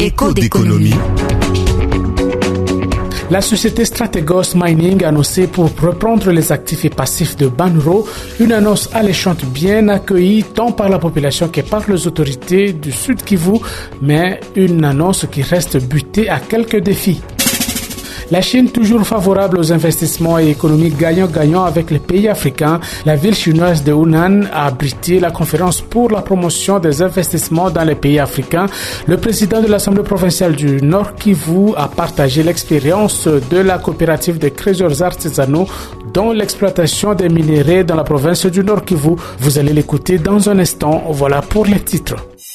Écho d'économie. La société Strategos Mining a annoncé pour reprendre les actifs et passifs de Banro, une annonce alléchante bien accueillie tant par la population que par les autorités du Sud Kivu, mais une annonce qui reste butée à quelques défis. La Chine, toujours favorable aux investissements et économiques gagnant-gagnant avec les pays africains, la ville chinoise de Hunan a abrité la conférence pour la promotion des investissements dans les pays africains. Le président de l'Assemblée provinciale du Nord Kivu a partagé l'expérience de la coopérative des créateurs artisanaux dont l'exploitation des minéraux dans la province du Nord Kivu. Vous allez l'écouter dans un instant. Voilà pour les titres.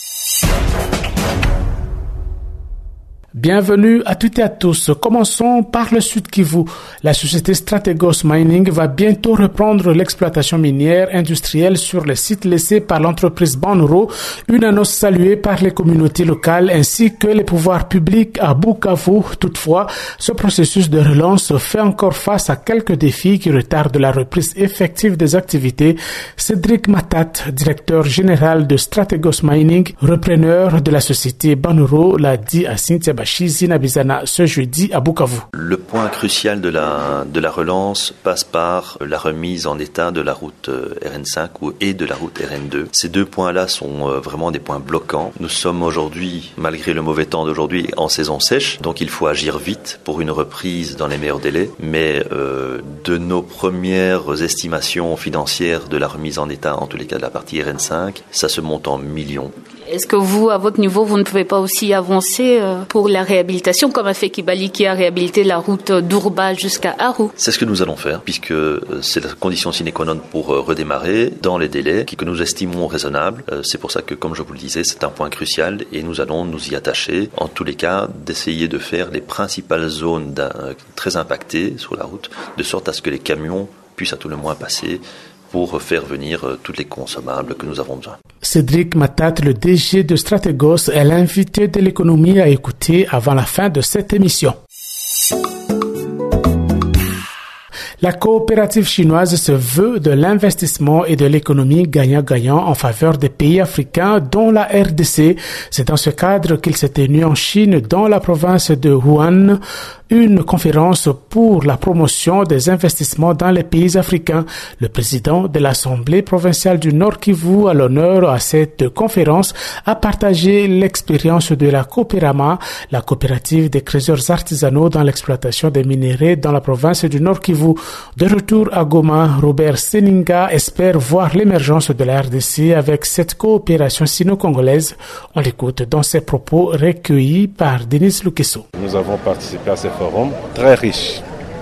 Bienvenue à toutes et à tous. Commençons par le Sud Kivu. La société Strategos Mining va bientôt reprendre l'exploitation minière industrielle sur le site laissé par l'entreprise Banro, une annonce saluée par les communautés locales ainsi que les pouvoirs publics à Bukavu. Toutefois, ce processus de relance fait encore face à quelques défis qui retardent la reprise effective des activités. Cédric Matat, directeur général de Strategos Mining, repreneur de la société Banro, l'a dit à Cynthia Zinabizana ce jeudi à Bukavu. Le point crucial de la relance passe par la remise en état de la route RN5 et de la route RN2. Ces deux points-là sont vraiment des points bloquants. Nous sommes aujourd'hui, malgré le mauvais temps d'aujourd'hui, en saison sèche, donc il faut agir vite pour une reprise dans les meilleurs délais. Mais de nos premières estimations financières de la remise en état, en tous les cas de la partie RN5, ça se monte en millions. Est-ce que vous, à votre niveau, vous ne pouvez pas aussi avancer pour la réhabilitation, comme a fait Kibali qui a réhabilité la route d'Ourba jusqu'à Aru? C'est ce que nous allons faire, puisque c'est la condition sine qua non pour redémarrer dans les délais que nous estimons raisonnables. C'est pour ça que, comme je vous le disais, c'est un point crucial et nous allons nous y attacher. En tous les cas, d'essayer de faire les principales zones très impactées sur la route, de sorte à ce que les camions puissent à tout le moins passer pour faire venir tous les consommables que nous avons besoin. Cédric Matat, le DG de Strategos, est l'invité de l'économie à écouter avant la fin de cette émission. La coopérative chinoise se veut de l'investissement et de l'économie gagnant-gagnant en faveur des pays africains, dont la RDC. C'est dans ce cadre qu'il s'est tenu en Chine, dans la province de Hunan, une conférence pour la promotion des investissements dans les pays africains. Le président de l'Assemblée provinciale du Nord Kivu, à l'honneur à cette conférence, a partagé l'expérience de la Coopérama, la coopérative des créateurs artisanaux dans l'exploitation des minéraux dans la province du Nord Kivu. De retour à Goma, Robert Seninga espère voir l'émergence de la RDC avec cette coopération sino-congolaise. On l'écoute dans ses propos recueillis par Denis Lukeso. Nous avons participé à ce forum très riche,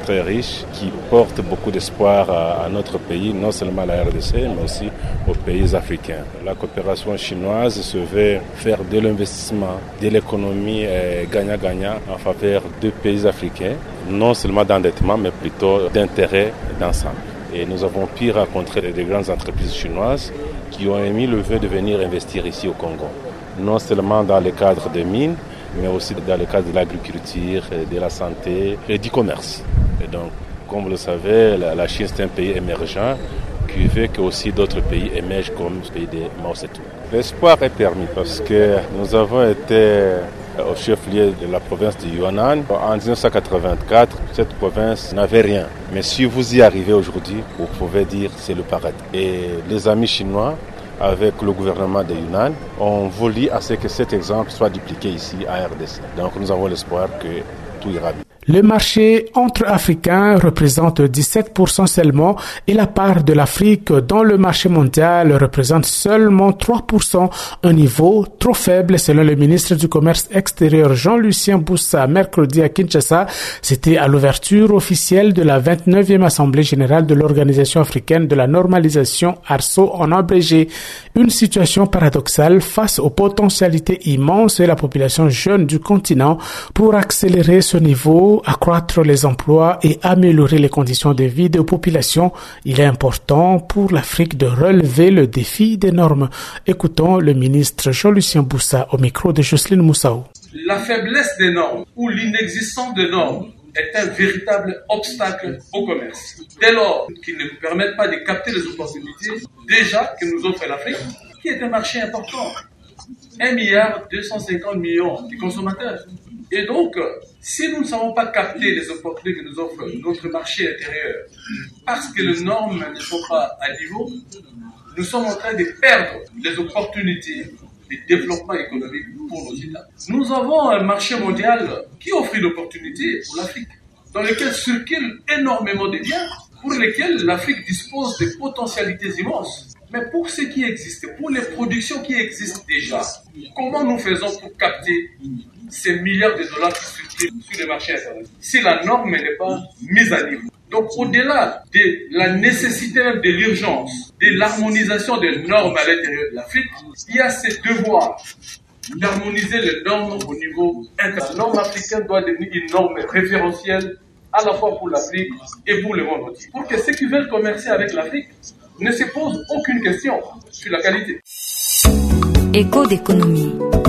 qui porte beaucoup d'espoir à notre pays, non seulement à la RDC, mais aussi aux pays africains. La coopération chinoise se veut faire de l'investissement, de l'économie gagnant-gagnant en faveur des pays africains, non seulement d'endettement, mais plutôt d'intérêt d'ensemble. Et nous avons pu rencontrer des grandes entreprises chinoises qui ont émis le vœu de venir investir ici au Congo, non seulement dans le cadre des mines, mais aussi dans le cadre de l'agriculture, de la santé et du commerce. Et donc, comme vous le savez, la Chine c'est un pays émergent qui veut que aussi d'autres pays émergent comme le pays de Mao Tse-tung. L'espoir est permis parce que nous avons été au chef-lieu de la province de Yunnan. En 1984, cette province n'avait rien. Mais si vous y arrivez aujourd'hui, vous pouvez dire que c'est le paradis. Et les amis chinois, avec le gouvernement de Yunnan, ont voulu à ce que cet exemple soit dupliqué ici à RDC. Donc nous avons l'espoir que tout ira bien. Le marché entre Africains représente 17% seulement et la part de l'Afrique dans le marché mondial représente seulement 3%, un niveau trop faible selon le ministre du Commerce extérieur Jean-Lucien Boussa mercredi à Kinshasa. C'était à l'ouverture officielle de la 29e Assemblée générale de l'Organisation africaine de la normalisation ARSO en abrégé. Une situation paradoxale face aux potentialités immenses de la population jeune du continent pour accélérer ce niveau, accroître les emplois et améliorer les conditions de vie des populations. Il est important pour l'Afrique de relever le défi des normes. Écoutons le ministre Jean-Lucien Boussa au micro de Jocelyne Moussaou. La faiblesse des normes ou l'inexistence de normes est un véritable obstacle au commerce. Dès lors qu'ils ne permettent pas de capter les opportunités déjà que nous offre l'Afrique, qui est un marché important. 1,250 milliard de consommateurs. Et donc, si nous ne savons pas capter les opportunités que nous offre notre marché intérieur, parce que les normes ne sont pas à niveau, nous sommes en train de perdre les opportunités de développement économique pour nos États. Nous avons un marché mondial qui offre une opportunité pour l'Afrique, dans lequel circulent énormément de biens, pour lesquels l'Afrique dispose de potentialités immenses. Mais pour ce qui existe, pour les productions qui existent déjà, comment nous faisons pour capter ces milliards de dollars qui circulent sur le marché international si la norme n'est pas mise à niveau? Donc, au-delà de la nécessité même de l'urgence, de l'harmonisation des normes à l'intérieur de l'Afrique, il y a ce devoir d'harmoniser les normes au niveau international. La norme africaine doit devenir une norme référentielle à la fois pour l'Afrique et pour le monde entier. Pour que ceux qui veulent commercer avec l'Afrique ne se posent aucune question sur la qualité. Écho d'économie.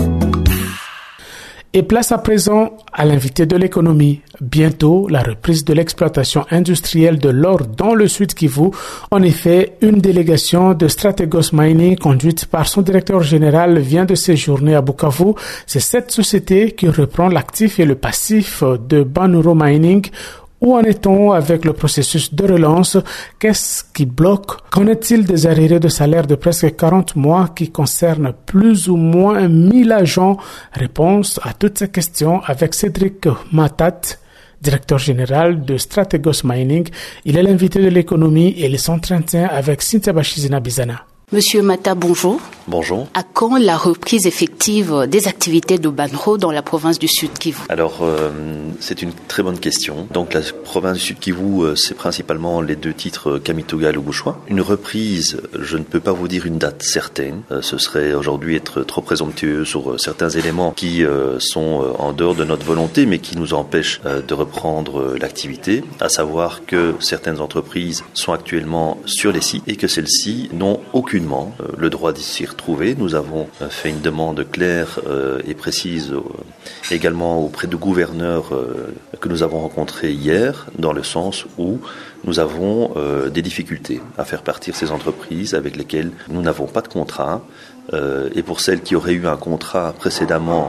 Et place à présent à l'invité de l'économie. Bientôt, la reprise de l'exploitation industrielle de l'or dans le Sud Kivu. En effet, une délégation de Strategos Mining conduite par son directeur général vient de séjourner à Bukavu. C'est cette société qui reprend l'actif et le passif de Banuro Mining. Où en est-on avec le processus de relance? Qu'est-ce qui bloque? Qu'en est-il des arriérés de salaire de presque 40 mois qui concernent plus ou moins 1000 agents? Réponse à toutes ces questions avec Cédric Matat, directeur général de Strategos Mining. Il est l'invité de l'économie et il s'entretient avec Cynthia Bachizina Bizana. Monsieur Mata, bonjour. Bonjour. À quand la reprise effective des activités de Banro dans la province du Sud Kivu? Alors, c'est une très bonne question. Donc, la province du Sud Kivu, c'est principalement les deux titres Kamituga et Lubuswa. Une reprise, je ne peux pas vous dire une date certaine. Ce serait aujourd'hui être trop présomptueux sur certains éléments qui sont en dehors de notre volonté, mais qui nous empêchent de reprendre l'activité. À savoir que certaines entreprises sont actuellement sur les sites et que celles-ci n'ont aucunement le droit d'y retrouver. Nous avons fait une demande claire et précise également auprès du gouverneur que nous avons rencontré hier, dans le sens où nous avons des difficultés à faire partir ces entreprises avec lesquelles nous n'avons pas de contrat. Et pour celles qui auraient eu un contrat précédemment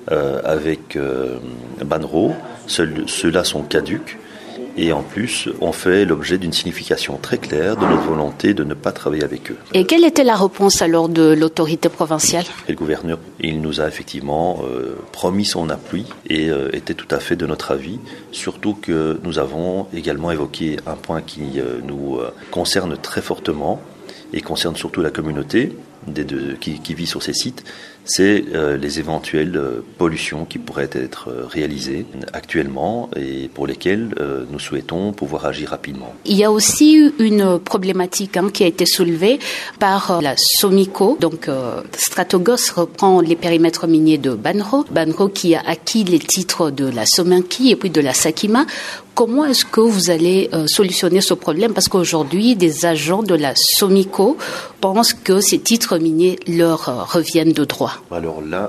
avec Banro, ceux-là sont caducs. Et en plus, on fait l'objet d'une signification très claire de notre volonté de ne pas travailler avec eux. Et quelle était la réponse alors de l'autorité provinciale? Et le gouverneur, il nous a effectivement promis son appui et était tout à fait de notre avis. Surtout que nous avons également évoqué un point qui nous concerne très fortement et concerne surtout la communauté qui vit sur ces sites, c'est les éventuelles pollutions qui pourraient être réalisées actuellement et pour lesquelles nous souhaitons pouvoir agir rapidement. Il y a aussi une problématique qui a été soulevée par la Somico. Donc Strategos reprend les périmètres miniers de Banro. Banro qui a acquis les titres de la Sominki et puis de la Sakima. Comment est-ce que vous allez solutionner ce problème? Parce qu'aujourd'hui, des agents de la Somico pensent que ces titres miniers leur reviennent de droit. Alors là,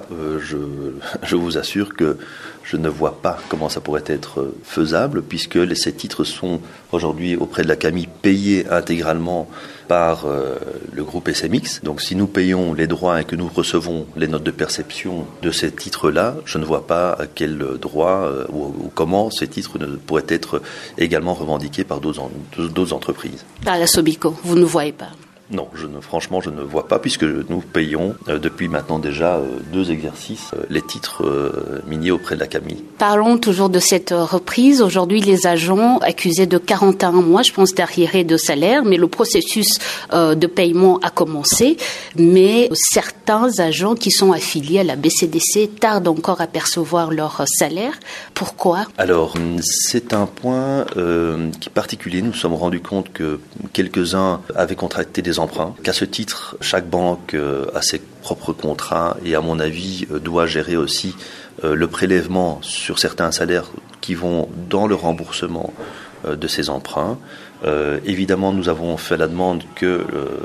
je vous assure que je ne vois pas comment ça pourrait être faisable, puisque ces titres sont aujourd'hui auprès de la CAMI payés intégralement par le groupe SMX. Donc si nous payons les droits et que nous recevons les notes de perception de ces titres-là, je ne vois pas à quel droit ou comment ces titres pourraient être également revendiqués par d'autres entreprises. Par la Somico, vous ne voyez pas? Non, franchement, je ne vois pas, puisque nous payons depuis maintenant déjà 2 exercices les titres miniers auprès de la CAMI. Parlons toujours de cette reprise. Aujourd'hui, les agents accusés de 41 mois, je pense, d'arriérés de salaire, mais le processus de paiement a commencé. Mais certains agents qui sont affiliés à la BCDC tardent encore à percevoir leur salaire. Pourquoi? Alors, c'est un point qui est particulier. Nous nous sommes rendus compte que quelques-uns avaient contracté des emprunts, qu'à ce titre, chaque banque a ses propres contrats et à mon avis doit gérer aussi le prélèvement sur certains salaires qui vont dans le remboursement de ces emprunts. Évidemment, nous avons fait la demande que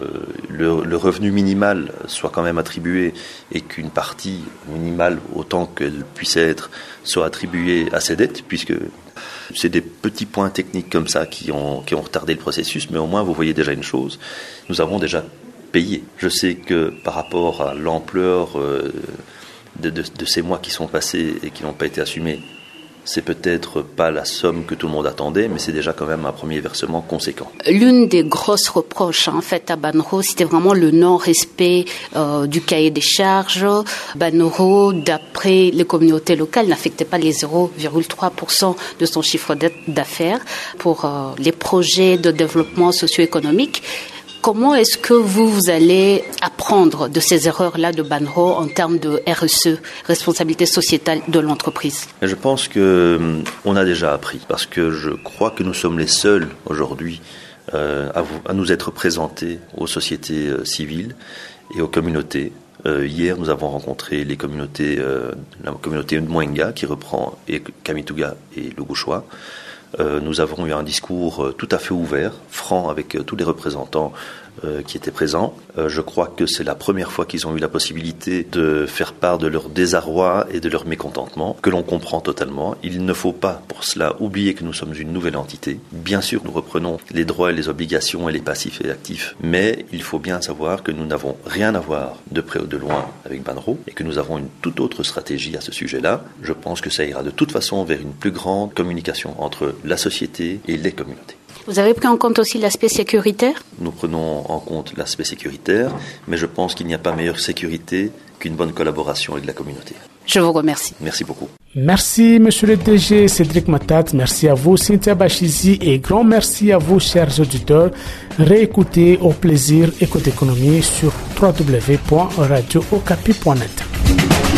le revenu minimal soit quand même attribué et qu'une partie minimale, autant qu'elle puisse être, soit attribuée à ces dettes, puisque c'est des petits points techniques comme ça qui ont retardé le processus, mais au moins vous voyez déjà une chose. Nous avons déjà payer. Je sais que par rapport à l'ampleur de ces mois qui sont passés et qui n'ont pas été assumés, c'est peut-être pas la somme que tout le monde attendait, mais c'est déjà quand même un premier versement conséquent. L'une des grosses reproches faites à Banro, c'était vraiment le non-respect du cahier des charges. Banro, d'après les communautés locales, n'affectait pas les 0,3% de son chiffre d'affaires pour les projets de développement socio-économique. Comment est-ce que vous allez apprendre de ces erreurs-là de Banro en termes de RSE, responsabilité sociétale de l'entreprise? Je pense qu'on a déjà appris, parce que je crois que nous sommes les seuls aujourd'hui à nous être présentés aux sociétés civiles et aux communautés. Hier, nous avons rencontré la communauté de Mwenga qui reprend et Kamituga et Lugushwa. Nous avons eu un discours tout à fait ouvert, franc, avec tous les représentants qui étaient présents. Je crois que c'est la première fois qu'ils ont eu la possibilité de faire part de leur désarroi et de leur mécontentement, que l'on comprend totalement. Il ne faut pas, pour cela, oublier que nous sommes une nouvelle entité. Bien sûr, nous reprenons les droits et les obligations et les passifs et actifs, mais il faut bien savoir que nous n'avons rien à voir de près ou de loin avec Banro et que nous avons une toute autre stratégie à ce sujet-là. Je pense que ça ira de toute façon vers une plus grande communication entre la société et les communautés. Vous avez pris en compte aussi l'aspect sécuritaire? Nous prenons en compte l'aspect sécuritaire, mais je pense qu'il n'y a pas meilleure sécurité qu'une bonne collaboration avec la communauté. Je vous remercie. Merci beaucoup. Merci, monsieur le DG Cédric Matat. Merci à vous, Cynthia Bachizi, et grand merci à vous, chers auditeurs. Réécoutez au plaisir Écoute Économie sur www.radiookapi.net.